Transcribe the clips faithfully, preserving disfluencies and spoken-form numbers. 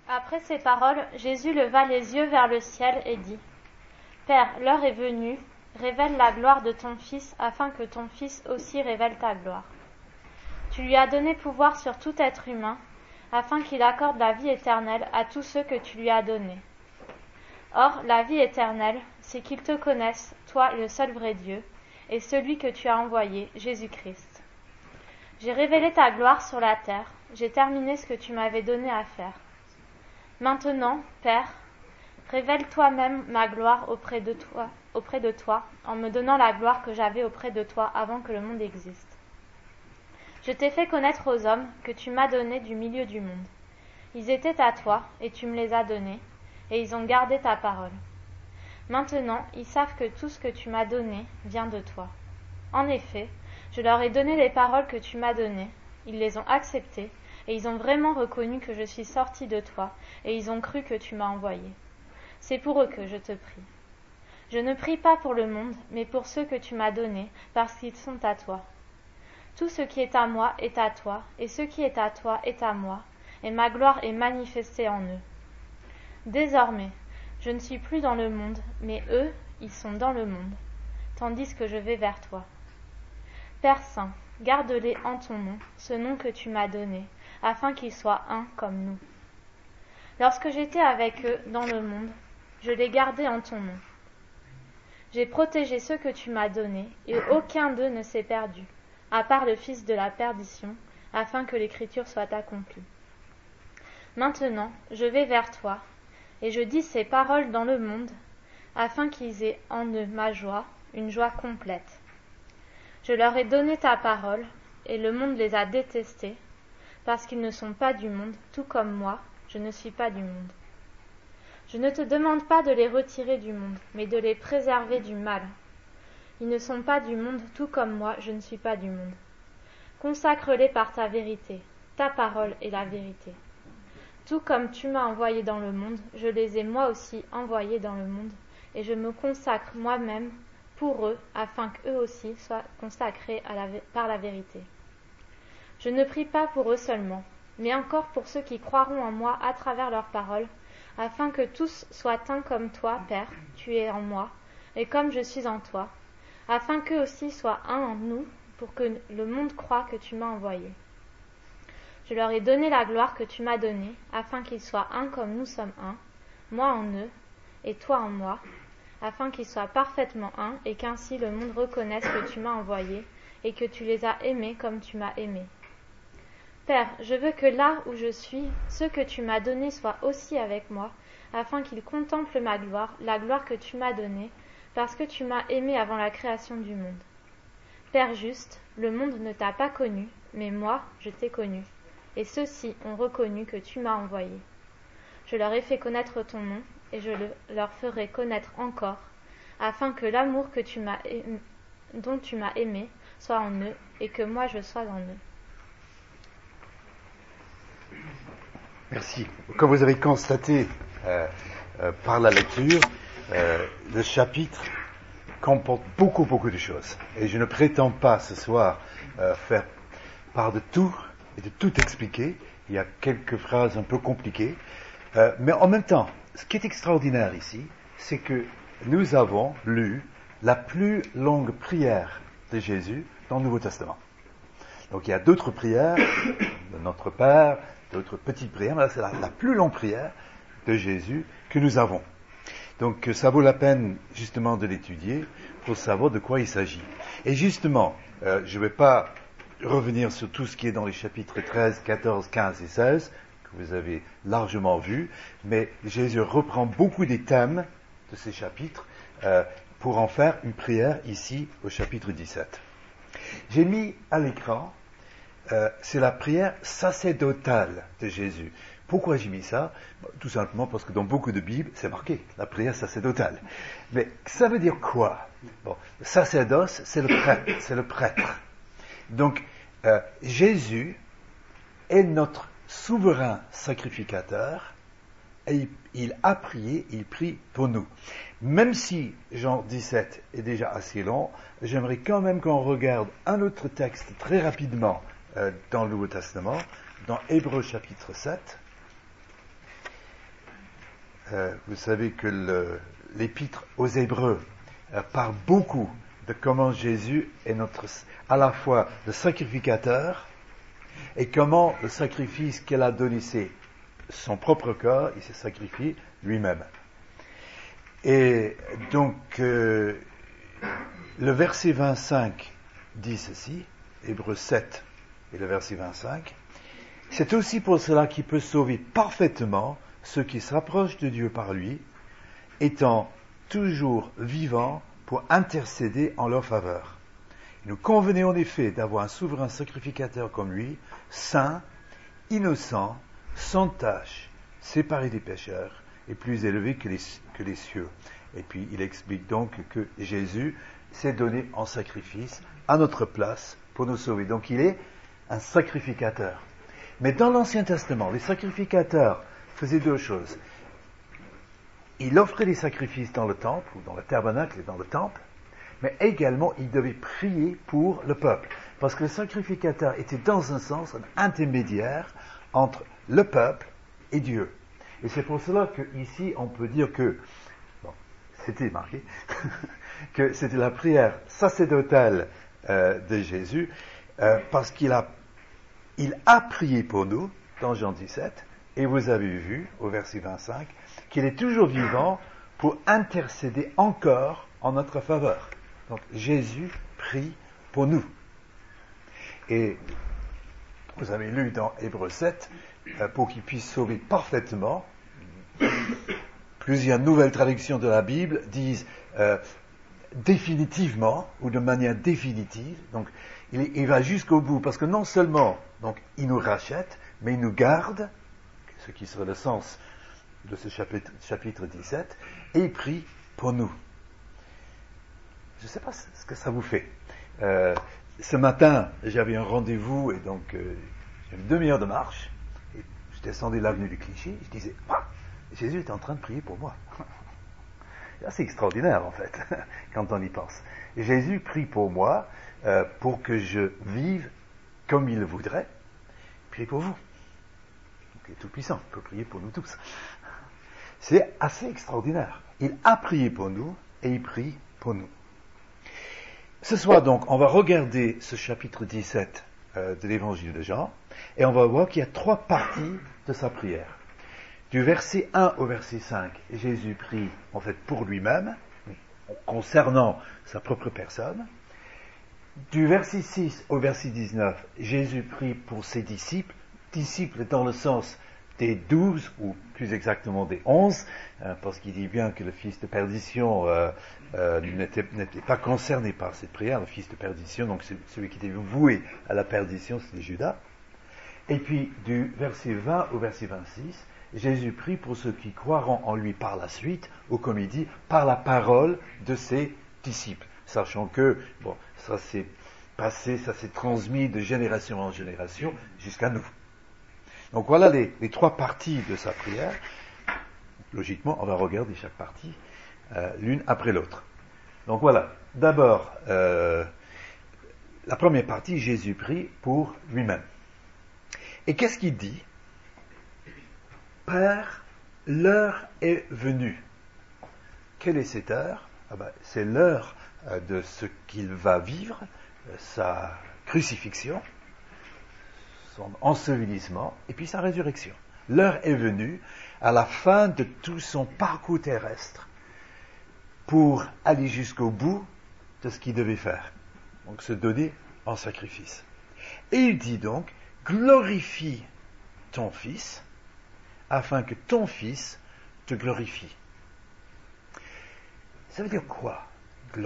Après ces paroles, Jésus leva les yeux vers le ciel et dit : Père, l'heure est venue, révèle la gloire de ton Fils, afin que ton Fils aussi révèle ta gloire. Tu lui as donné pouvoir sur tout être humain, afin qu'il accorde la vie éternelle à tous ceux que tu lui as donnés. Or, la vie éternelle, c'est qu'ils te connaissent, toi le seul vrai Dieu, et celui que tu as envoyé, Jésus-Christ. J'ai révélé ta gloire sur la terre, j'ai terminé ce que tu m'avais donné à faire. Maintenant, Père, révèle toi-même ma gloire auprès de toi, auprès de toi, en me donnant la gloire que j'avais auprès de toi avant que le monde existe. Je t'ai fait connaître aux hommes que tu m'as donnés du milieu du monde. Ils étaient à toi, et tu me les as donnés, et ils ont gardé ta parole. Maintenant, ils savent que tout ce que tu m'as donné vient de toi. En effet, je leur ai donné les paroles que tu m'as données, ils les ont acceptées, et ils ont vraiment reconnu que je suis sorti de toi, et ils ont cru que tu m'as envoyé. C'est pour eux que je te prie. Je ne prie pas pour le monde, mais pour ceux que tu m'as donnés, parce qu'ils sont à toi. Tout ce qui est à moi est à toi, et ce qui est à toi est à moi, et ma gloire est manifestée en eux. Désormais, je ne suis plus dans le monde, mais eux, ils sont dans le monde, tandis que je vais vers toi. Père Saint, garde-les en ton nom, ce nom que tu m'as donné, afin qu'ils soient un comme nous. Lorsque j'étais avec eux dans le monde, je les gardais en ton nom. J'ai protégé ceux que tu m'as donnés, et aucun d'eux ne s'est perdu, à part le fils de la perdition, afin que l'écriture soit accomplie. Maintenant, je vais vers toi, et je dis ces paroles dans le monde, afin qu'ils aient en eux ma joie, une joie complète. Je leur ai donné ta parole, et le monde les a détestés, parce qu'ils ne sont pas du monde, tout comme moi, je ne suis pas du monde. Je ne te demande pas de les retirer du monde, mais de les préserver du mal. Ils ne sont pas du monde, tout comme moi, je ne suis pas du monde. Consacre-les par ta vérité, ta parole est la vérité. Tout comme tu m'as envoyé dans le monde, je les ai moi aussi envoyés dans le monde, et je me consacre moi-même pour eux, afin qu'eux aussi soient consacrés à la, par la vérité. Je ne prie pas pour eux seulement, mais encore pour ceux qui croiront en moi à travers leurs paroles, afin que tous soient un comme toi, Père, tu es en moi, et comme je suis en toi, afin qu'eux aussi soient un en nous, pour que le monde croie que tu m'as envoyé. Je leur ai donné la gloire que tu m'as donnée, afin qu'ils soient un comme nous sommes un, moi en eux, et toi en moi, afin qu'ils soient parfaitement un, et qu'ainsi le monde reconnaisse que tu m'as envoyé, et que tu les as aimés comme tu m'as aimé. Père, je veux que là où je suis, ceux que tu m'as donnés soient aussi avec moi, afin qu'ils contemplent ma gloire, la gloire que tu m'as donnée, parce que tu m'as aimé avant la création du monde. Père juste, le monde ne t'a pas connu, mais moi, je t'ai connu, et ceux-ci ont reconnu que tu m'as envoyé. Je leur ai fait connaître ton nom, et je le, leur ferai connaître encore, afin que l'amour que tu m'as aimé, dont tu m'as aimé soit en eux, et que moi je sois en eux. Merci. Comme vous avez constaté euh, euh, par la lecture, euh, le chapitre comporte beaucoup, beaucoup de choses. Et je ne prétends pas ce soir euh, faire part de tout et de tout expliquer. Il y a quelques phrases un peu compliquées. Euh, mais en même temps, ce qui est extraordinaire ici, c'est que nous avons lu la plus longue prière de Jésus dans le Nouveau Testament. Donc il y a d'autres prières de notre Père, d'autres petites prières, mais là c'est la, la plus longue prière de Jésus que nous avons. Donc ça vaut la peine justement de l'étudier pour savoir de quoi il s'agit. Et justement, euh, je ne vais pas revenir sur tout ce qui est dans les chapitres treize, quatorze, quinze et seize, que vous avez largement vu, mais Jésus reprend beaucoup des thèmes de ces chapitres euh, pour en faire une prière ici au chapitre dix-sept. J'ai mis à l'écran, euh, c'est la prière sacerdotale de Jésus. Pourquoi j'ai mis ça ? Tout simplement parce que dans beaucoup de Bibles, c'est marqué, la prière sacerdotale. Mais ça veut dire quoi ? Bon, le sacerdoce, c'est le prêtre, c'est le prêtre. Donc, euh, Jésus est notre souverain sacrificateur et il, il a prié, il prie pour nous. Même si Jean dix-sept est déjà assez long, j'aimerais quand même qu'on regarde un autre texte très rapidement euh, dans le Nouveau Testament, dans Hébreux chapitre sept. euh, vous savez que le, l'épître aux Hébreux euh, parle beaucoup de comment Jésus est notre, à la fois le sacrificateur et comment le sacrifice qu'elle a donné, c'est son propre corps, il s'est sacrifié lui-même. Et donc, euh, le verset vingt-cinq dit ceci, Hébreux sept et le verset vingt-cinq, c'est aussi pour cela qu'il peut sauver parfaitement ceux qui se rapprochent de Dieu par lui, étant toujours vivants pour intercéder en leur faveur. Il nous convenait en effet d'avoir un souverain sacrificateur comme lui, saint, innocent, sans tache, séparé des pécheurs, et plus élevé que les, que les cieux. Et puis il explique donc que Jésus s'est donné en sacrifice à notre place pour nous sauver. Donc il est un sacrificateur. Mais dans l'Ancien Testament, les sacrificateurs faisaient deux choses. Il offrait des sacrifices dans le temple, ou dans le tabernacle et dans le temple, mais également il devait prier pour le peuple. Parce que le sacrificateur était dans un sens un intermédiaire entre le peuple et Dieu. Et c'est pour cela qu'ici on peut dire que, bon, c'était marqué, que c'était la prière sacerdotale euh, de Jésus, euh, parce qu'il a, il a prié pour nous, dans Jean dix-sept, et vous avez vu, au verset vingt-cinq, qu'il est toujours vivant pour intercéder encore en notre faveur. Donc Jésus prie pour nous. Et vous avez lu dans Hébreux sept, euh, pour qu'il puisse sauver parfaitement. Plusieurs nouvelles traductions de la Bible disent euh, définitivement ou de manière définitive. Donc il, il va jusqu'au bout parce que non seulement donc il nous rachète, mais il nous garde, ce qui serait le sens de ce chapitre, chapitre dix-sept, et il prie pour nous. Je ne sais pas ce que ça vous fait. Euh, ce matin, j'avais un rendez-vous et donc euh, j'ai une demi-heure de marche. Et je descendais l'avenue du Clichy. Je disais, ah, Jésus est en train de prier pour moi. C'est assez extraordinaire en fait, quand on y pense. Jésus prie pour moi, euh, pour que je vive comme il le voudrait. Prie pour vous. Donc, il est tout puissant, il peut prier pour nous tous. C'est assez extraordinaire. Il a prié pour nous et il prie pour nous. Ce soir donc, on va regarder ce chapitre dix-sept euh, de l'évangile de Jean et on va voir qu'il y a trois parties de sa prière. Du verset un au verset cinq, Jésus prie en fait pour lui-même, concernant sa propre personne. Du verset six au verset dix-neuf, Jésus prie pour ses disciples, disciples dans le sens des douze, ou plus exactement des onze, euh, parce qu'il dit bien que le fils de perdition euh, euh, n'était, n'était pas concerné par cette prière, le fils de perdition, donc celui qui était voué à la perdition, c'était Judas. Et puis du verset vingt au verset vingt-six, Jésus prie pour ceux qui croiront en lui par la suite, ou comme il dit, par la parole de ses disciples, sachant que, bon, ça s'est passé, ça s'est transmis de génération en génération jusqu'à nous. Donc voilà les, les trois parties de sa prière. Logiquement, on va regarder chaque partie euh, l'une après l'autre. Donc voilà, d'abord, euh, la première partie, Jésus prie pour lui-même. Et qu'est-ce qu'il dit ? Père, l'heure est venue. Quelle est cette heure ? Ah ben, c'est l'heure euh, de ce qu'il va vivre, euh, sa crucifixion, son ensevelissement et puis sa résurrection. L'heure est venue à la fin de tout son parcours terrestre pour aller jusqu'au bout de ce qu'il devait faire. Donc se donner en sacrifice. Et il dit donc, glorifie ton Fils afin que ton Fils te glorifie. Ça veut dire quoi, glorifier ?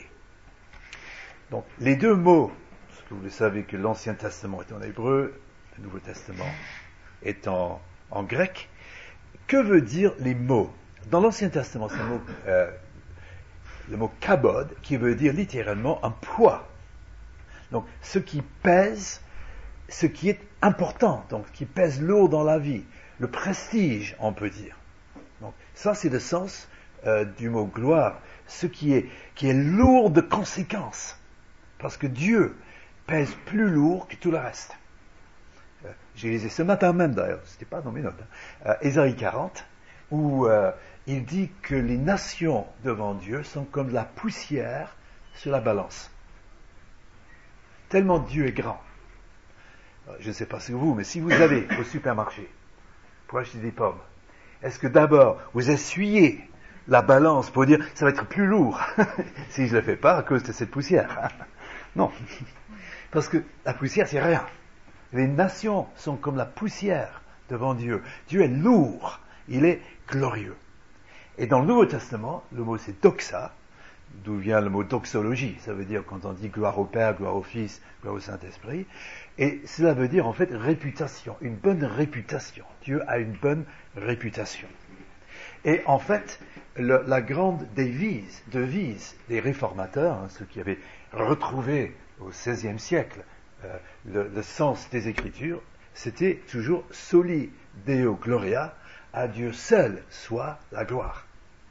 Donc les deux mots, parce que vous le savez que l'Ancien Testament est en hébreu, le Nouveau Testament est en, en grec. Que veut dire les mots ? Dans l'Ancien Testament, c'est le mot, euh, le mot kabod, qui veut dire littéralement un poids. Donc, ce qui pèse, ce qui est important, donc ce qui pèse lourd dans la vie, le prestige, on peut dire. Donc, ça, c'est le sens euh, du mot gloire, ce qui est, qui est lourd de conséquences, parce que Dieu pèse plus lourd que tout le reste. Euh, j'ai lisé ce matin même d'ailleurs, c'était pas dans mes notes, hein, euh, Ésaïe quarante, où euh, il dit que les nations devant Dieu sont comme la poussière sur la balance. Tellement Dieu est grand. Je ne sais pas si vous, mais si vous allez au supermarché pour acheter des pommes, est-ce que d'abord vous essuyez la balance pour dire ça va être plus lourd si je ne le fais pas à cause de cette poussière? Non. Parce que la poussière, c'est rien. Les nations sont comme la poussière devant Dieu. Dieu est lourd, il est glorieux. Et dans le Nouveau Testament, le mot c'est doxa, d'où vient le mot doxologie. Ça veut dire quand on dit gloire au Père, gloire au Fils, gloire au Saint-Esprit. Et cela veut dire en fait réputation, une bonne réputation. Dieu a une bonne réputation. Et en fait, le, la grande devise, devise des réformateurs, hein, ceux qui avaient retrouvé au seizième siècle euh, le, le sens des Écritures, c'était toujours soli Deo Gloria, à Dieu seul soit la gloire.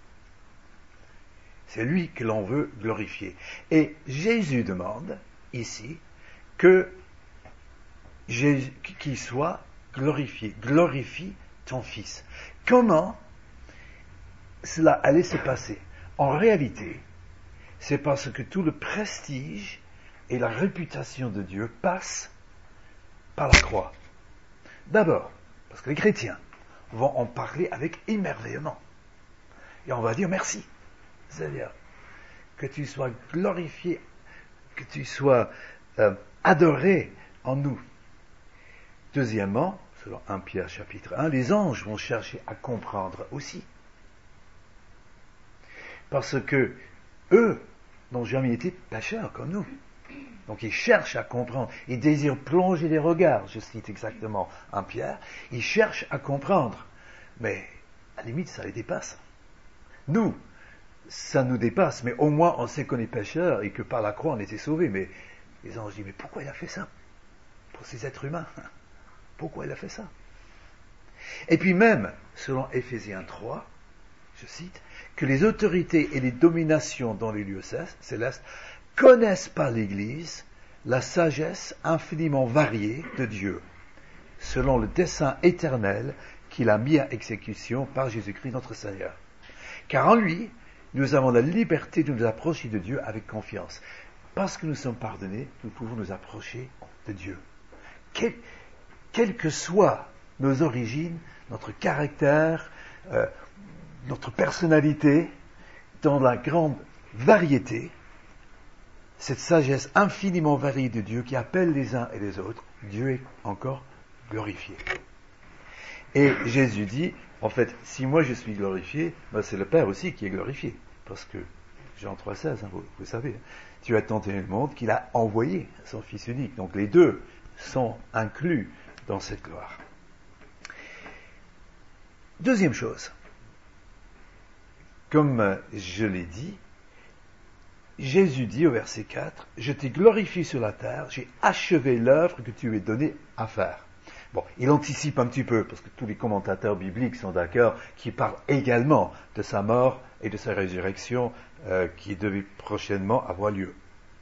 C'est lui que l'on veut glorifier. Et Jésus demande ici que Jésus, qu'il soit glorifié. Glorifie ton Fils. Comment cela allait se passer? En réalité, c'est parce que tout le prestige et la réputation de Dieu passent par la croix. D'abord, parce que les chrétiens vont en parler avec émerveillement. Et on va dire merci. C'est-à-dire que tu sois glorifié, que tu sois euh, adoré en nous. Deuxièmement, selon premier Pierre chapitre un, les anges vont chercher à comprendre aussi. Parce que eux n'ont jamais été pécheurs comme nous. Donc ils cherchent à comprendre, ils désirent plonger les regards, je cite exactement premier Pierre, ils cherchent à comprendre. Mais à la limite, ça les dépasse. Nous, ça nous dépasse, mais au moins on sait qu'on est pécheurs et que par la croix on était sauvés. Mais les anges disent, mais pourquoi il a fait ça? Pour ces êtres humains, pourquoi il a fait ça? Et puis même, selon Éphésiens trois, je cite, que les autorités et les dominations dans les lieux célestes connaissent par l'Église la sagesse infiniment variée de Dieu, selon le dessein éternel qu'il a mis à exécution par Jésus-Christ notre Seigneur. Car en lui, nous avons la liberté de nous approcher de Dieu avec confiance. Parce que nous sommes pardonnés, nous pouvons nous approcher de Dieu. Quelles quelle que soient nos origines, notre caractère, euh, notre personnalité, dans la grande variété, cette sagesse infiniment variée de Dieu qui appelle les uns et les autres, Dieu est encore glorifié. Et Jésus dit, en fait, si moi je suis glorifié, ben c'est le Père aussi qui est glorifié. Parce que, Jean trois seize, hein, vous, vous savez, Dieu a tant aimé le monde qu'il a envoyé son Fils unique. Donc les deux sont inclus dans cette gloire. Deuxième chose, comme je l'ai dit, Jésus dit au verset quatre, « Je t'ai glorifié sur la terre, j'ai achevé l'œuvre que tu m'as donnée à faire. » Bon, il anticipe un petit peu, parce que tous les commentateurs bibliques sont d'accord, qui parlent également de sa mort et de sa résurrection euh, qui devait prochainement avoir lieu.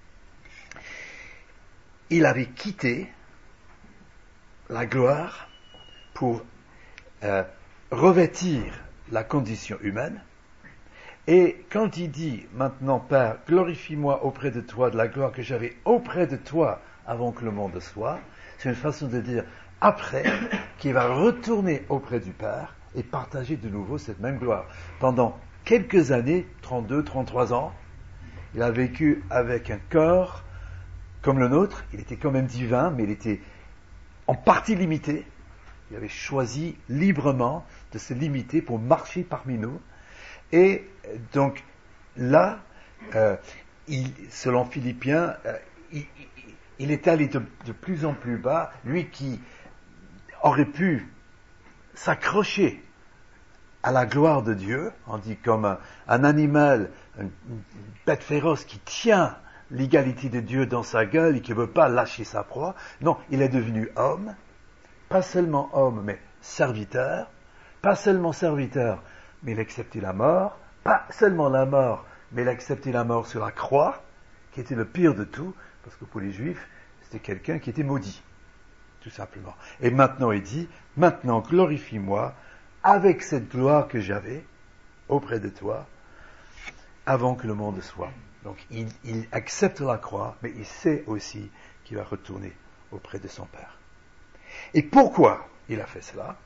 Il avait quitté la gloire pour euh, revêtir la condition humaine. Et quand il dit, maintenant Père, glorifie-moi auprès de toi de la gloire que j'avais auprès de toi avant que le monde soit, c'est une façon de dire, après, qu'il va retourner auprès du Père et partager de nouveau cette même gloire. Pendant quelques années, trente-deux, trente-trois ans, il a vécu avec un corps comme le nôtre. Il était quand même divin, mais il était en partie limité. Il avait choisi librement de se limiter pour marcher parmi nous. Et donc là, euh, il, selon Philippiens, euh, il, il, il est allé de, de plus en plus bas. Lui qui aurait pu s'accrocher à la gloire de Dieu, on dit comme un, un animal, une, une bête féroce qui tient l'égalité de Dieu dans sa gueule et qui ne veut pas lâcher sa proie. Non, il est devenu homme, pas seulement homme, mais serviteur, pas seulement serviteur, mais il a accepté la mort, pas seulement la mort, mais il a accepté la mort sur la croix, qui était le pire de tout, parce que pour les Juifs, c'était quelqu'un qui était maudit, tout simplement. Et maintenant il dit, maintenant glorifie-moi avec cette gloire que j'avais auprès de toi avant que le monde soit. Donc il, il accepte la croix, mais il sait aussi qu'il va retourner auprès de son Père. Et pourquoi il a fait cela?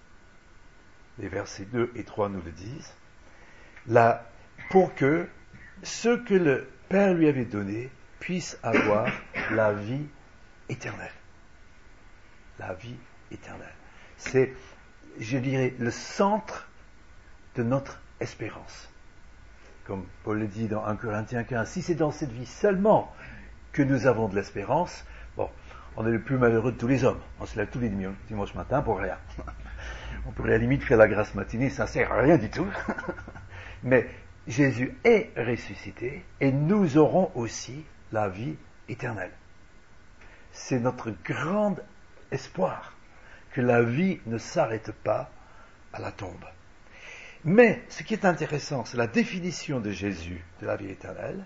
Les versets deux et trois nous le disent. Là, pour que ce que le Père lui avait donné puisse avoir la vie éternelle. La vie éternelle. C'est, je dirais, le centre de notre espérance. Comme Paul le dit dans un Corinthiens quinze, si c'est dans cette vie seulement que nous avons de l'espérance, bon, on est le plus malheureux de tous les hommes. On se lève tous les dimanches matin pour rien. On pourrait à la limite faire la grâce matinée, ça ne sert à rien du tout. Mais Jésus est ressuscité et nous aurons aussi la vie éternelle. C'est notre grand espoir que la vie ne s'arrête pas à la tombe. Mais ce qui est intéressant, c'est la définition de Jésus de la vie éternelle.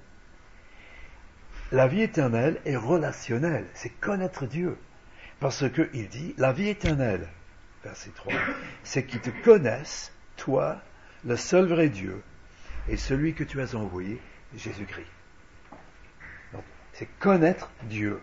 La vie éternelle est relationnelle, c'est connaître Dieu. Parce qu'il dit, la vie éternelle, verset trois, c'est qu'ils te connaissent, toi, le seul vrai Dieu, et celui que tu as envoyé, Jésus-Christ. Donc, c'est connaître Dieu.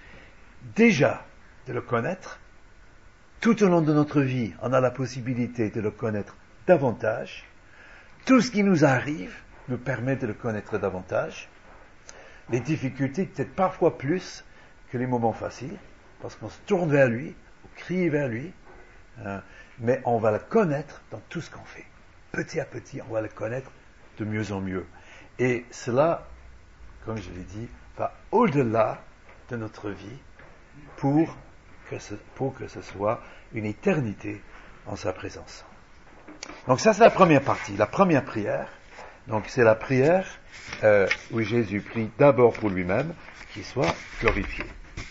Déjà, de le connaître, tout au long de notre vie, on a la possibilité de le connaître davantage. Tout ce qui nous arrive nous permet de le connaître davantage. Les difficultés, peut-être parfois plus que les moments faciles, parce qu'on se tourne vers lui, on crie vers lui, hein, mais on va le connaître dans tout ce qu'on fait. Petit à petit, on va le connaître de mieux en mieux. Et cela, comme je l'ai dit, va au-delà de notre vie pour que ce, pour que ce soit une éternité en sa présence. Donc ça, c'est la première partie, la première prière. Donc c'est la prière euh, où Jésus prie d'abord pour lui-même, qu'il soit glorifié.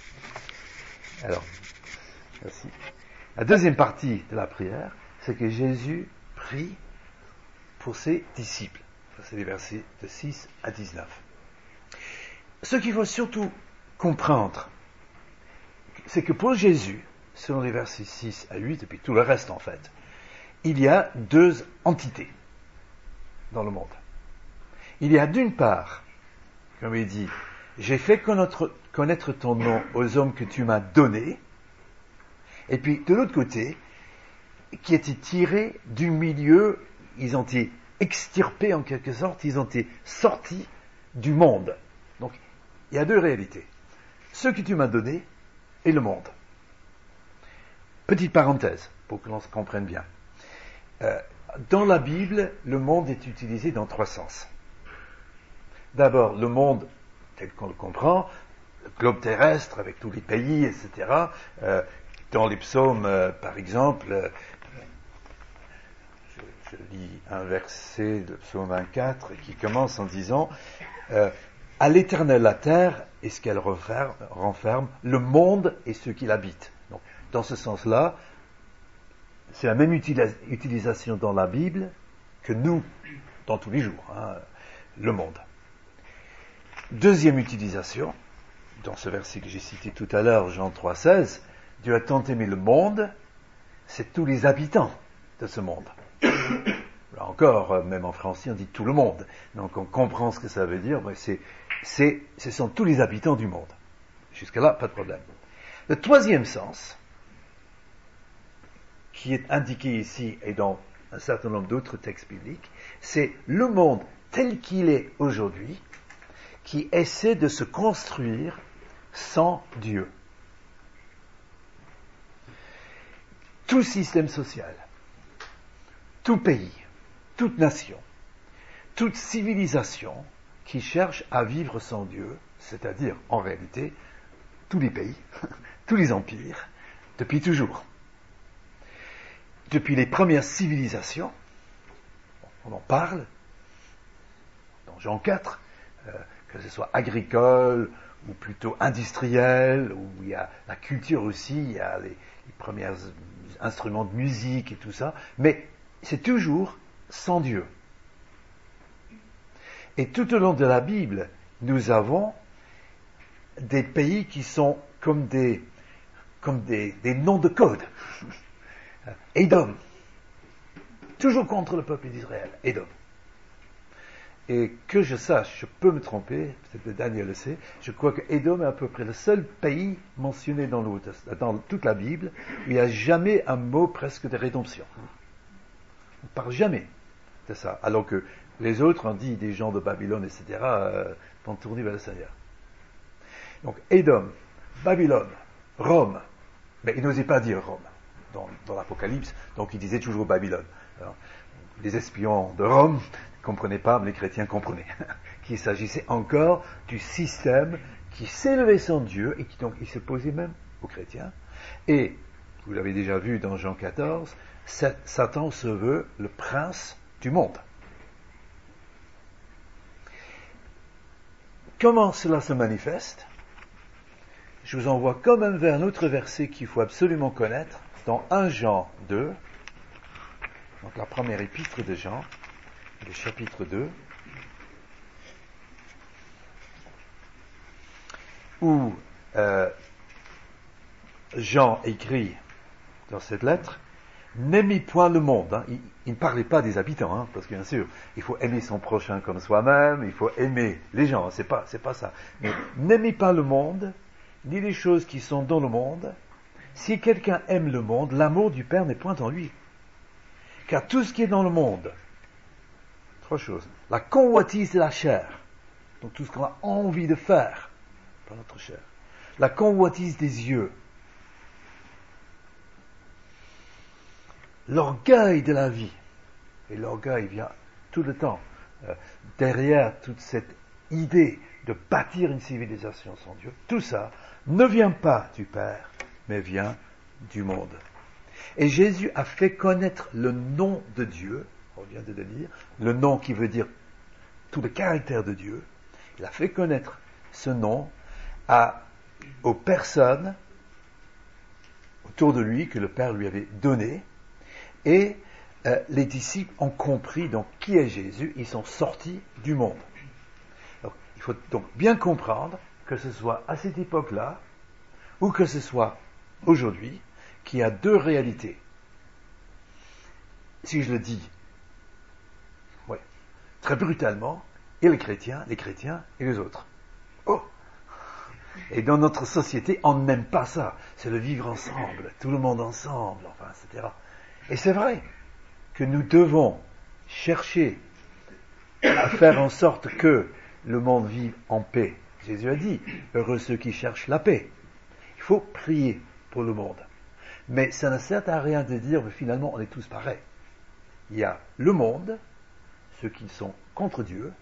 Alors, merci. La deuxième partie de la prière, c'est que Jésus prie pour ses disciples. Ça, c'est les versets de six à dix-neuf. Ce qu'il faut surtout comprendre, c'est que pour Jésus, selon les versets six à huit, et puis tout le reste en fait, il y a deux entités dans le monde. Il y a d'une part, comme il dit, j'ai fait connaître, connaître ton nom aux hommes que tu m'as donnés, et puis de l'autre côté, qui étaient tirés du milieu, ils ont été extirpés en quelque sorte, ils ont été sortis du monde. Donc, il y a deux réalités. Ceux que tu m'as donnés et le monde. Petite parenthèse, pour que l'on se comprenne bien. Euh, dans la Bible, le monde est utilisé dans trois sens. D'abord, le monde tel qu'on le comprend, le globe terrestre avec tous les pays, et cetera. Euh, dans les psaumes, euh, par exemple, euh, je, je lis un verset de psaume vingt-quatre qui commence en disant euh, « À l'Éternel la terre et ce qu'elle renferme, renferme, le monde et ceux qui l'habitent. » Donc, dans ce sens-là, c'est la même utilis- utilisation dans la Bible que nous, dans tous les jours, hein, le monde. Deuxième utilisation, dans ce verset que j'ai cité tout à l'heure, Jean trois seize, Dieu a tant aimé le monde, c'est tous les habitants de ce monde. Là encore, même en français, on dit tout le monde. Donc on comprend ce que ça veut dire, mais c'est, c'est, ce sont tous les habitants du monde. Jusque-là, pas de problème. Le troisième sens, qui est indiqué ici et dans un certain nombre d'autres textes bibliques, c'est le monde tel qu'il est aujourd'hui, qui essaie de se construire sans Dieu. Tout système social, tout pays, toute nation, toute civilisation qui cherche à vivre sans Dieu, c'est-à-dire en réalité tous les pays, tous les empires, depuis toujours. Depuis les premières civilisations, on en parle dans Jean quatre, euh, que ce soit agricole ou plutôt industriel, où il y a la culture aussi, il y a les, les premiers instruments de musique et tout ça, mais c'est toujours sans Dieu. Et tout au long de la Bible, nous avons des pays qui sont comme des, comme des, des noms de code. Édom, toujours contre le peuple d'Israël, Édom. Et que je sache, je peux me tromper, peut-être que Daniel le sait, je crois que Édom est à peu près le seul pays mentionné dans, dans toute la Bible où il n'y a jamais un mot presque de rédemption. On ne parle jamais de ça, alors que les autres ont dit, des gens de Babylone, et cetera, euh, vont tourner vers le Seigneur. Donc Édom, Babylone, Rome, mais il n'osait pas dire Rome dans, dans l'Apocalypse, donc il disait toujours Babylone. Alors, les espions de Rome ne comprenaient pas, mais les chrétiens comprenaient qu'il s'agissait encore du système qui s'élevait sans Dieu et qui donc il s'opposait même aux chrétiens. Et, vous l'avez déjà vu dans Jean quatorze, Satan se veut le prince du monde. Comment cela se manifeste? Je vous envoie quand même vers un autre verset qu'il faut absolument connaître, dans premier Jean deux, donc la première épître de Jean, le chapitre deux, où euh, Jean écrit dans cette lettre, « N'aimez point le monde hein. ». Il, il ne parlait pas des habitants, hein, parce que bien sûr, il faut aimer son prochain comme soi-même, il faut aimer les gens, c'est pas, c'est pas ça. Mais n'aimez pas le monde, ni les choses qui sont dans le monde. Si quelqu'un aime le monde, l'amour du Père n'est point en lui. Car tout ce qui est dans le monde, trois choses, la convoitise de la chair, donc tout ce qu'on a envie de faire par notre chair, la convoitise des yeux, l'orgueil de la vie, et l'orgueil vient tout le temps euh, derrière toute cette idée de bâtir une civilisation sans Dieu, tout ça ne vient pas du Père, mais vient du monde. Et Jésus a fait connaître le nom de Dieu, on vient de le lire, le nom qui veut dire tout le caractère de Dieu. Il a fait connaître ce nom à, aux personnes autour de lui que le Père lui avait donné, et euh, les disciples ont compris donc qui est Jésus, ils sont sortis du monde. Donc, il faut donc bien comprendre que ce soit à cette époque-là, ou que ce soit aujourd'hui, qu'il y a deux réalités. Si je le dis, ouais, très brutalement, et les chrétiens, les chrétiens et les autres. Oh! Et dans notre société, on n'aime pas ça. C'est le vivre ensemble, tout le monde ensemble, enfin, et cetera. Et c'est vrai que nous devons chercher à faire en sorte que le monde vive en paix. Jésus a dit, heureux ceux qui cherchent la paix. Il faut prier pour le monde. Mais ça ne sert à rien de dire, mais finalement, on est tous pareils. Il y a le monde, ceux qui sont contre Dieu,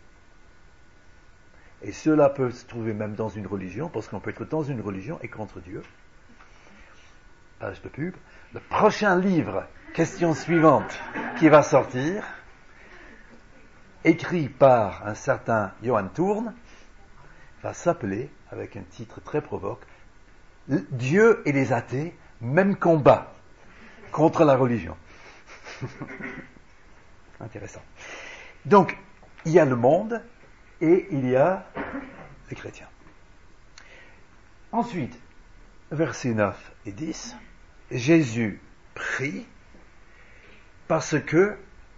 et cela peut se trouver même dans une religion, parce qu'on peut être dans une religion et contre Dieu. Page de pub. Le prochain livre, question suivante, qui va sortir, écrit par un certain Johann Thurn, va s'appeler, avec un titre très provoque, Dieu et les athées, même combat contre la religion. Intéressant. Donc, il y a le monde et il y a les chrétiens. Ensuite, versets neuf et dix, Jésus prie parce que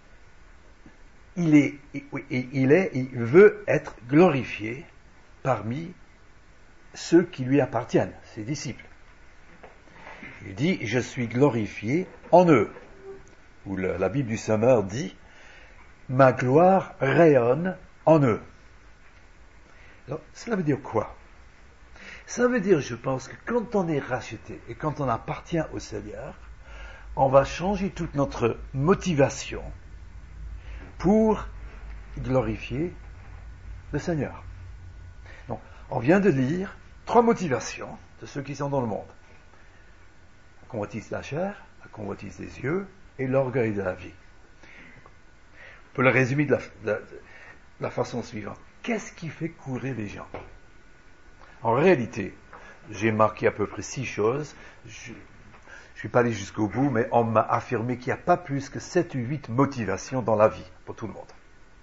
il est, il est, il veut être glorifié parmi ceux qui lui appartiennent, ses disciples. Il dit, je suis glorifié en eux. Ou le, la Bible du Sommeur dit, ma gloire rayonne en eux. Alors, cela veut dire quoi? Ça veut dire, je pense, que quand on est racheté et quand on appartient au Seigneur, on va changer toute notre motivation pour glorifier le Seigneur. Donc, on vient de lire trois motivations de ceux qui sont dans le monde. La convoitise de la chair, la convoitise des yeux et l'orgueil de la vie. On peut le résumer de la, de la, de la façon suivante. Qu'est-ce qui fait courir les gens? En réalité, j'ai marqué à peu près six choses. Je ne suis pas allé jusqu'au bout, mais on m'a affirmé qu'il n'y a pas plus que sept ou huit motivations dans la vie pour tout le monde.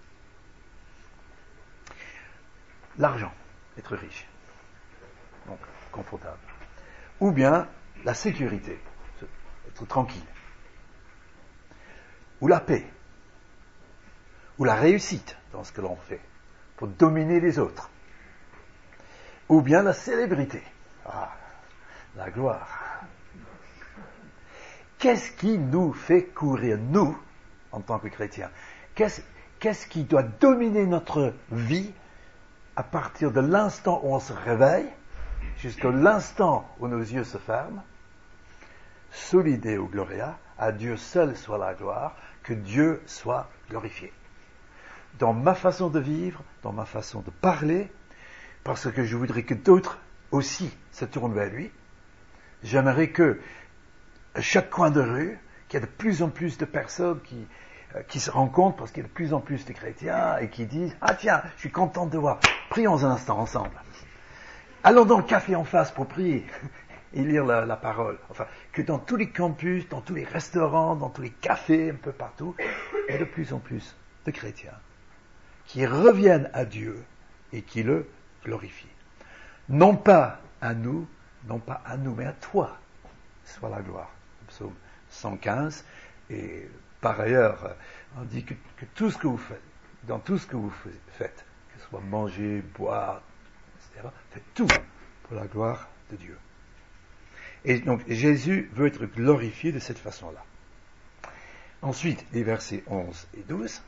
L'argent, être riche, donc confortable. Ou bien la sécurité, être tranquille. ou la paix, ou la réussite dans ce que l'on fait, pour dominer les autres, ou bien la célébrité, ah, la gloire. Qu'est-ce qui nous fait courir, nous, en tant que chrétiens? Qu'est-ce, qu'est-ce qui doit dominer notre vie à partir de l'instant où on se réveille, jusqu'à l'instant où nos yeux se ferment? Soli Deo Gloria, à Dieu seul soit la gloire, que Dieu soit glorifié. Dans ma façon de vivre, dans ma façon de parler, parce que je voudrais que d'autres aussi se tournent vers lui. J'aimerais que, à chaque coin de rue, qu'il y ait de plus en plus de personnes qui, euh, qui se rencontrent, parce qu'il y a de plus en plus de chrétiens, et qui disent « Ah tiens, je suis content de te voir, prions un instant ensemble. Allons dans le café en face pour prier. » et lire la, la parole. Enfin, que dans tous les campus, dans tous les restaurants, dans tous les cafés, un peu partout, il y a de plus en plus de chrétiens qui reviennent à Dieu et qui le glorifient. Non pas à nous, non pas à nous, mais à toi, soit la gloire. Psaume cent quinze. Et par ailleurs, on dit que, que tout ce que vous faites, dans tout ce que vous faites, que ce soit manger, boire, et cetera, faites tout pour la gloire de Dieu. Et donc Jésus veut être glorifié de cette façon-là. Ensuite, les versets onze et douze.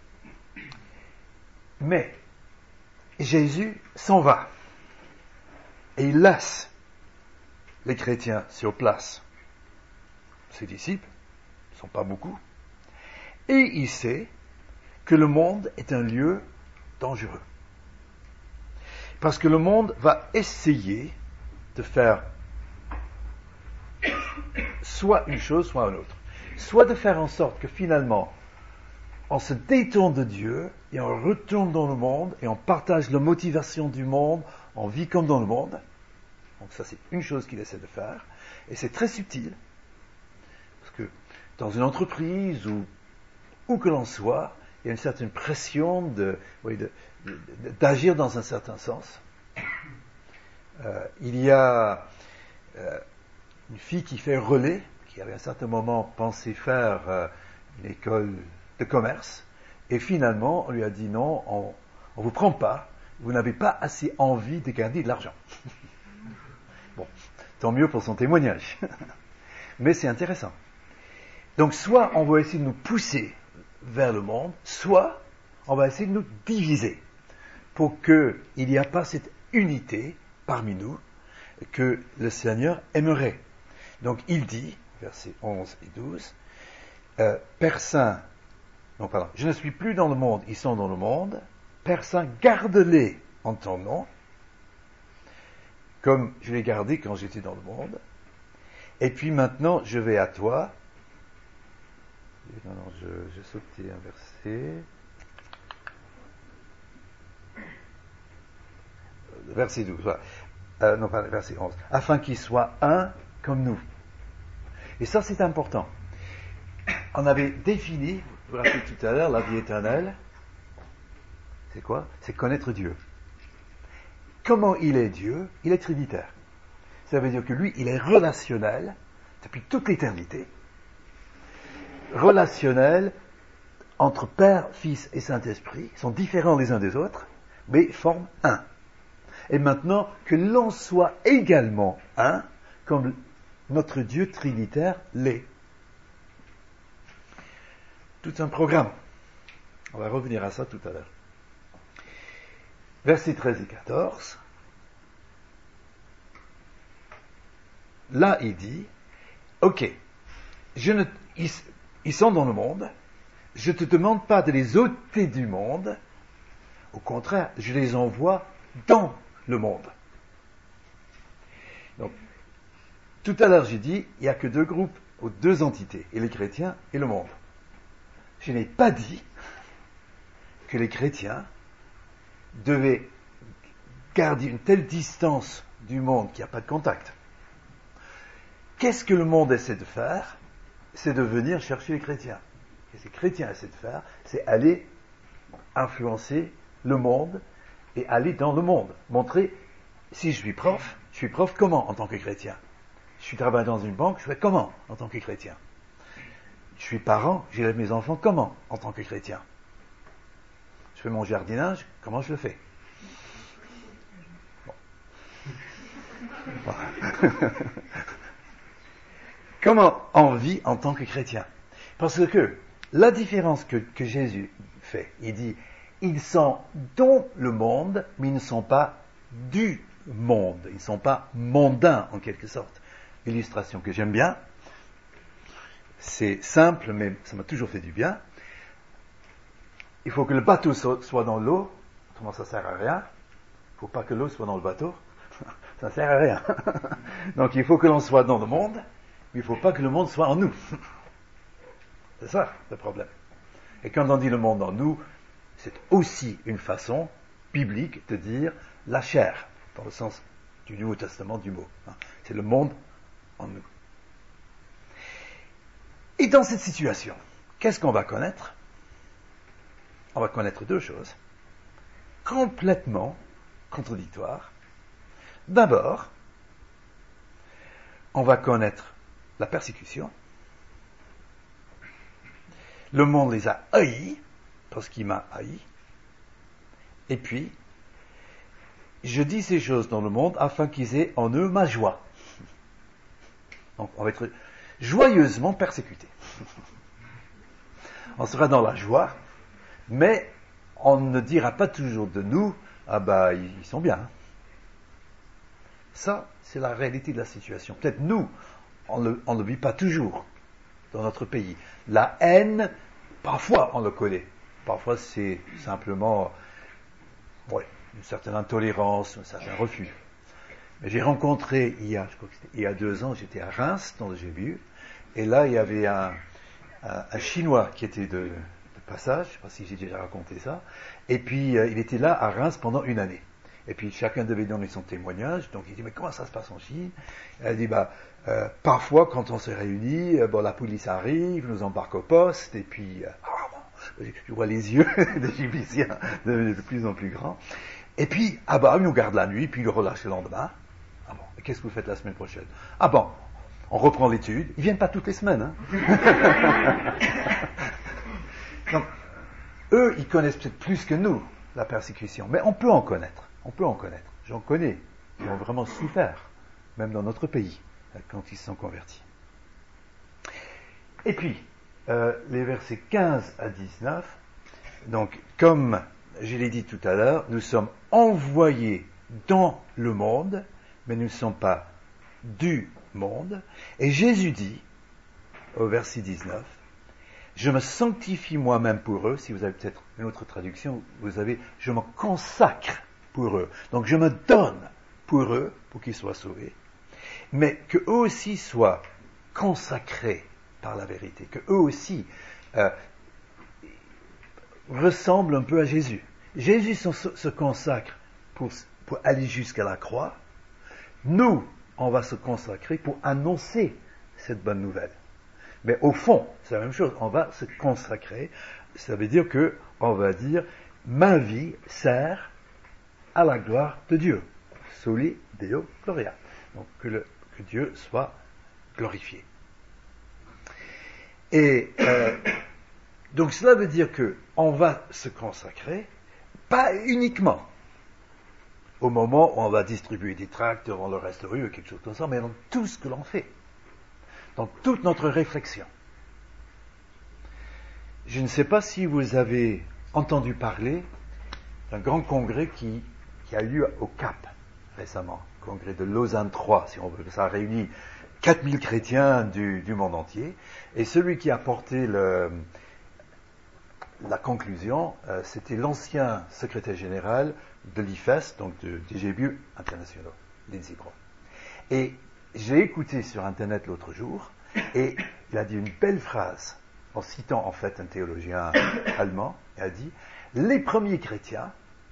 Mais Jésus s'en va et il laisse les chrétiens sur place. Ses disciples ne sont pas beaucoup. Et il sait que le monde est un lieu dangereux. Parce que le monde va essayer de faire soit une chose, soit une autre. Soit de faire en sorte que finalement, on se détourne de Dieu et on retourne dans le monde et on partage la motivation du monde, on vit comme dans le monde. Donc ça, c'est une chose qu'il essaie de faire. Et c'est très subtil. Parce que dans une entreprise ou où que l'on soit, il y a une certaine pression de, oui, de, de, de, d'agir dans un certain sens. Euh, il y a euh, une fille qui fait relais, qui avait à un certain moment pensé faire euh, une école de commerce, et finalement on lui a dit non, on ne vous prend pas, vous n'avez pas assez envie de gagner de l'argent. Bon, tant mieux pour son témoignage. Mais c'est intéressant. Donc soit on va essayer de nous pousser vers le monde, soit on va essayer de nous diviser pour qu'il n'y ait pas cette unité parmi nous que le Seigneur aimerait. Donc il dit, versets onze et douze, euh, Père Saint, non pardon, je ne suis plus dans le monde, ils sont dans le monde, Père Saint, garde-les en ton nom, comme je l'ai gardé quand j'étais dans le monde, et puis maintenant je vais à toi. Non, non, je, j'ai sauté un verset. Verset douze, voilà. euh, non pas verset onze, afin qu'ils soient un comme nous. Et ça c'est important. On avait défini, vous vous rappelez tout à l'heure, la vie éternelle, c'est quoi? C'est connaître Dieu. Comment il est Dieu? Il est trinitaire. Ça veut dire que lui, il est relationnel depuis toute l'éternité. Relationnel entre Père, Fils et Saint-Esprit, ils sont différents les uns des autres, mais forment un. Et maintenant, que l'on soit également un, comme notre Dieu trinitaire l'est. Tout un programme. On va revenir à ça tout à l'heure. Versets treize et quatorze. Là, il dit, ok, je ne, ils, ils sont dans le monde, je ne te demande pas de les ôter du monde, au contraire, je les envoie dans le monde. Donc, tout à l'heure, j'ai dit, il n'y a que deux groupes, ou deux entités, et les chrétiens et le monde. Je n'ai pas dit que les chrétiens devaient garder une telle distance du monde qu'il n'y a pas de contact. Qu'est-ce que le monde essaie de faire? C'est de venir chercher les chrétiens. Et ce que les chrétiens essaient de faire, c'est aller influencer le monde et aller dans le monde. Montrer, si je suis prof, je suis prof comment en tant que chrétien? Je suis travaillé dans une banque, je fais comment en tant que chrétien? je suis parent, j'élève mes enfants comment en tant que chrétien? Je fais mon jardinage, comment je le fais? Bon. Bon. Comment on vit en tant que chrétien? Parce que la différence que, que Jésus fait, il dit, ils sont dans le monde, mais ils ne sont pas du monde. Ils ne sont pas mondains, en quelque sorte. L'illustration que j'aime bien, c'est simple, mais ça m'a toujours fait du bien. Il faut que le bateau soit dans l'eau, autrement ça ne sert à rien. Il ne faut pas que l'eau soit dans le bateau, ça ne sert à rien. Donc il faut que l'on soit dans le monde, mais il ne faut pas que le monde soit en nous. C'est ça le problème. Et quand on dit le monde en nous, c'est aussi une façon biblique de dire la chair, dans le sens du Nouveau Testament du mot. C'est le monde en nous. Et dans cette situation, qu'est-ce qu'on va connaître? On va connaître deux choses complètement contradictoires. D'abord, on va connaître la persécution. Le monde les a haïs, parce qu'il m'a haï. Et puis, je dis ces choses dans le monde afin qu'ils aient en eux ma joie. Donc, on va être joyeusement persécutés. On sera dans la joie, mais on ne dira pas toujours de nous, ah bah, ils sont bien. Ça, c'est la réalité de la situation. Peut-être nous, on ne le, on le vit pas toujours dans notre pays. La haine, parfois on le connaît. Parfois c'est simplement ouais, une certaine intolérance, un certain refus. Mais j'ai rencontré, il y a, je crois que c'était, il y a deux ans, j'étais à Reims, dans le G B U, et là il y avait un, un, un Chinois qui était de, de passage, je ne sais pas si j'ai déjà raconté ça, et puis euh, il était là à Reims pendant une année. Et puis chacun devait donner son témoignage, donc il dit, mais comment ça se passe en Chine? Elle dit, bah, euh, parfois quand on se réunit, euh, bon, la police arrive, nous embarque au poste, et puis, euh, ah, bon, je vois les yeux des Égyptiens de, de plus en plus grands. Et puis, ah bah, ils nous gardent la nuit, puis ils le relâchent le lendemain. Ah bon, et qu'est-ce que vous faites la semaine prochaine? Ah bon, on reprend l'étude, ils viennent pas toutes les semaines, hein. Donc, eux, ils connaissent peut-être plus que nous la persécution, mais on peut en connaître. On peut en connaître. J'en connais qui ont vraiment souffert, même dans notre pays, quand ils se sont convertis. Et puis, euh, les versets quinze à dix-neuf, donc, comme je l'ai dit tout à l'heure, nous sommes envoyés dans le monde, mais nous ne sommes pas du monde. Et Jésus dit, au verset dix-neuf, je me sanctifie moi-même pour eux. Si vous avez peut-être une autre traduction, vous avez, je me consacre pour eux. Donc je me donne pour eux, pour qu'ils soient sauvés, mais qu'eux aussi soient consacrés par la vérité, qu'eux aussi euh, ressemblent un peu à Jésus. Jésus se, se consacre pour, pour aller jusqu'à la croix. Nous, on va se consacrer pour annoncer cette bonne nouvelle. Mais au fond, c'est la même chose, on va se consacrer, ça veut dire que on va dire, ma vie sert à la gloire de Dieu. Soli Deo Gloria. Donc que, le, que Dieu soit glorifié. Et euh, donc cela veut dire que on va se consacrer, pas uniquement au moment où on va distribuer des tracts devant le reste de rue ou quelque chose comme ça, mais dans tout ce que l'on fait, dans toute notre réflexion. Je ne sais pas si vous avez entendu parler d'un grand congrès qui qui a eu lieu au Cap récemment, congrès de Lausanne trois, si on veut. Ça a réuni quatre mille chrétiens du, du monde entier, et celui qui a porté le, la conclusion, euh, c'était l'ancien secrétaire général de l'I F E S, donc de, des G B U internationaux, Lindsey Bro. Et j'ai écouté sur Internet l'autre jour, et il a dit une belle phrase, en citant en fait un théologien allemand, il a dit, les premiers chrétiens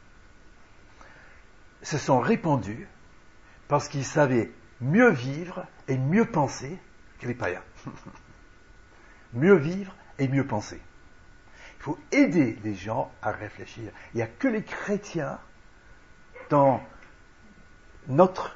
se sont répandus parce qu'ils savaient mieux vivre et mieux penser que les païens. Mieux vivre et mieux penser. Il faut aider les gens à réfléchir. Il n'y a que les chrétiens dans notre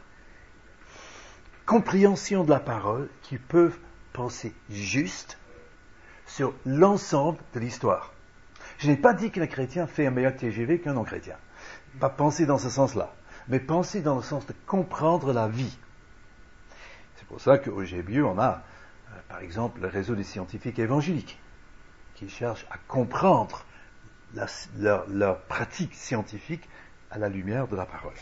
compréhension de la parole qui peuvent penser juste, sur l'ensemble de l'histoire. Je n'ai pas dit qu'un chrétien fait un meilleur T G V qu'un non-chrétien. Pas penser dans ce sens-là, mais penser dans le sens de comprendre la vie. C'est pour ça qu'au G B U, on a, euh, par exemple, le réseau des scientifiques évangéliques, qui cherchent à comprendre la, leur, leur pratique scientifique à la lumière de la parole.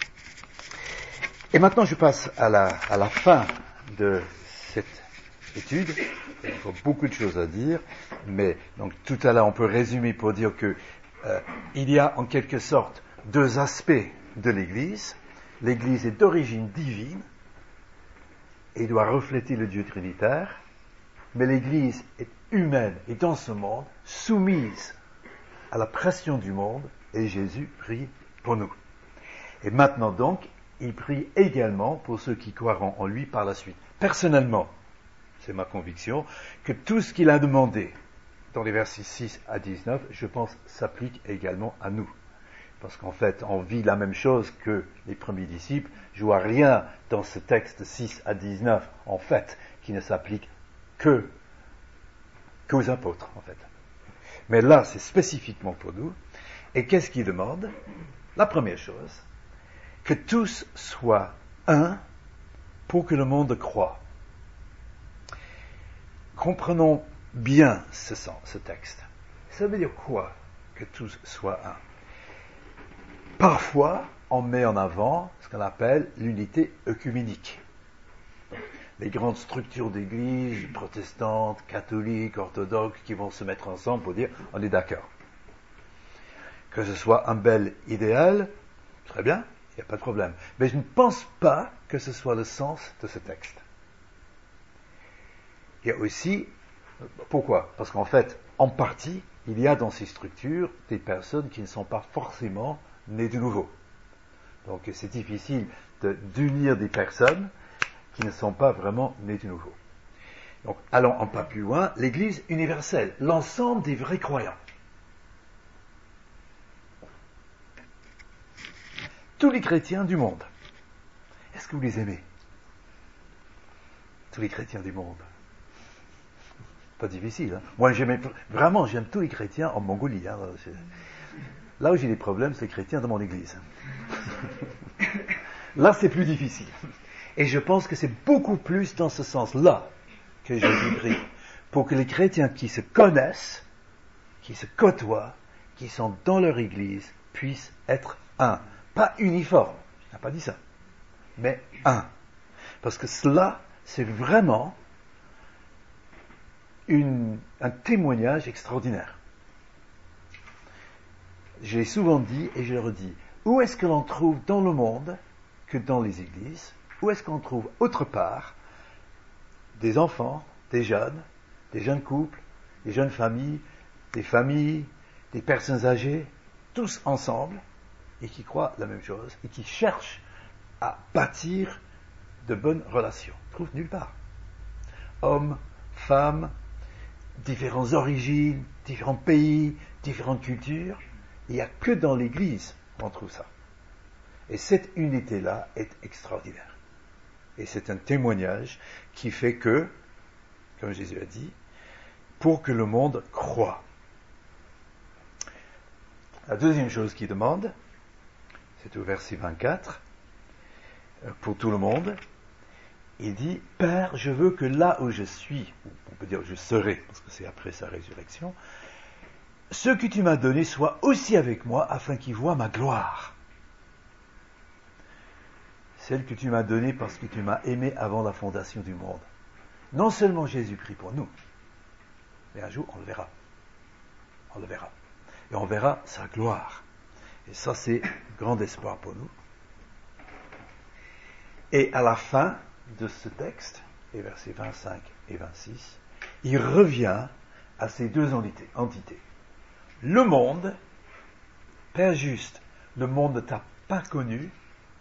Et maintenant, je passe à la, à la fin de cette étude. Il y a encore beaucoup de choses à dire, mais donc tout à l'heure, on peut résumer pour dire que euh, il y a en quelque sorte deux aspects de l'Église. L'Église est d'origine divine et doit refléter le Dieu trinitaire, mais l'Église est humaine et dans ce monde, soumise à la pression du monde, et Jésus prie pour nous. Et maintenant donc, il prie également pour ceux qui croiront en lui par la suite. Personnellement, c'est ma conviction, que tout ce qu'il a demandé dans les versets six à dix-neuf, je pense, s'applique également à nous. Parce qu'en fait, on vit la même chose que les premiers disciples. Je vois rien dans ce texte six à dix-neuf, en fait, qui ne s'applique que, qu'aux apôtres, en fait. Mais là, c'est spécifiquement pour nous. Et qu'est-ce qu'il demande? La première chose, que tous soient un pour que le monde croie. Comprenons bien ce sens, ce texte. Ça veut dire quoi, que tous soient un? Parfois, on met en avant ce qu'on appelle l'unité œcuménique. Les grandes structures d'église, protestantes, catholiques, orthodoxes, qui vont se mettre ensemble pour dire on est d'accord. Que ce soit un bel idéal, très bien, il n'y a pas de problème. Mais je ne pense pas que ce soit le sens de ce texte. Il y a aussi, pourquoi? Parce qu'en fait, en partie, il y a dans ces structures des personnes qui ne sont pas forcément nées de nouveau. Donc c'est difficile de, d'unir des personnes qui ne sont pas vraiment nées de nouveau. Donc allons un pas plus loin, l'Église universelle, l'ensemble des vrais croyants. Tous les chrétiens du monde. Est-ce que vous les aimez? Tous les chrétiens du monde. Pas difficile, hein? Moi, j'aime, vraiment, j'aime tous les chrétiens en Mongolie. Hein? Là où j'ai des problèmes, c'est les chrétiens de mon église. Là, c'est plus difficile. Et je pense que c'est beaucoup plus dans ce sens-là que Jésus prie. Pour que les chrétiens qui se connaissent, qui se côtoient, qui sont dans leur église, puissent être un. Pas uniforme, je n'ai pas dit ça, mais un. Parce que cela, c'est vraiment une, un témoignage extraordinaire. J'ai souvent dit, et je le redis, où est-ce que l'on trouve dans le monde que dans les églises? Où est-ce qu'on trouve autre part des enfants, des jeunes, des jeunes couples, des jeunes familles, des familles, des personnes âgées, tous ensemble, et qui croient la même chose, et qui cherchent à bâtir de bonnes relations. On trouve nulle part. Hommes, femmes, différentes origines, différents pays, différentes cultures, il n'y a que dans l'Église qu'on trouve ça. Et cette unité-là est extraordinaire. Et c'est un témoignage qui fait que, comme Jésus a dit, pour que le monde croie. La deuxième chose qu'il demande, c'est au verset vingt-quatre, pour tout le monde, il dit, Père, je veux que là où je suis, ou on peut dire je serai, parce que c'est après sa résurrection, ce que tu m'as donné soit aussi avec moi, afin qu'ils voient ma gloire. Celle que tu m'as donnée parce que tu m'as aimé avant la fondation du monde. Non seulement Jésus prie pour nous, mais un jour on le verra. On le verra. Et on verra sa gloire. Et ça, c'est un grand espoir pour nous. Et à la fin de ce texte, les versets vingt-cinq et vingt-six, il revient à ces deux entités. Le monde, Père juste, le monde ne t'a pas connu,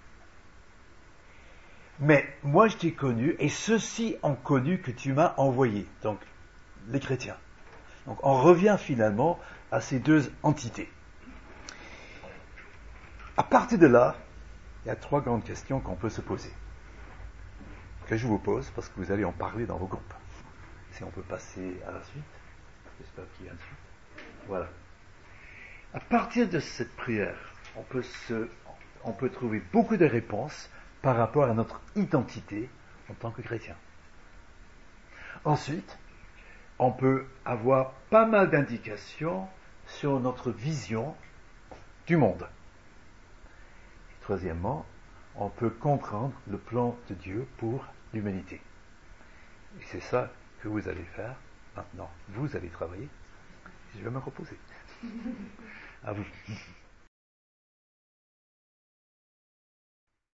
mais moi je t'ai connu, et ceux-ci ont connu que tu m'as envoyé. Donc, les chrétiens. Donc, on revient finalement à ces deux entités. À partir de là, il y a trois grandes questions qu'on peut se poser. Que je vous pose, parce que vous allez en parler dans vos groupes. Si on peut passer à la suite. J'espère qu'il y a un suite. Voilà. À partir de cette prière, on peut, se, on peut trouver beaucoup de réponses par rapport à notre identité en tant que chrétien. Ensuite, on peut avoir pas mal d'indications sur notre vision du monde. Et troisièmement, on peut comprendre le plan de Dieu pour l'humanité. Et c'est ça que vous allez faire maintenant. Vous allez travailler. Je vais me reposer. À vous.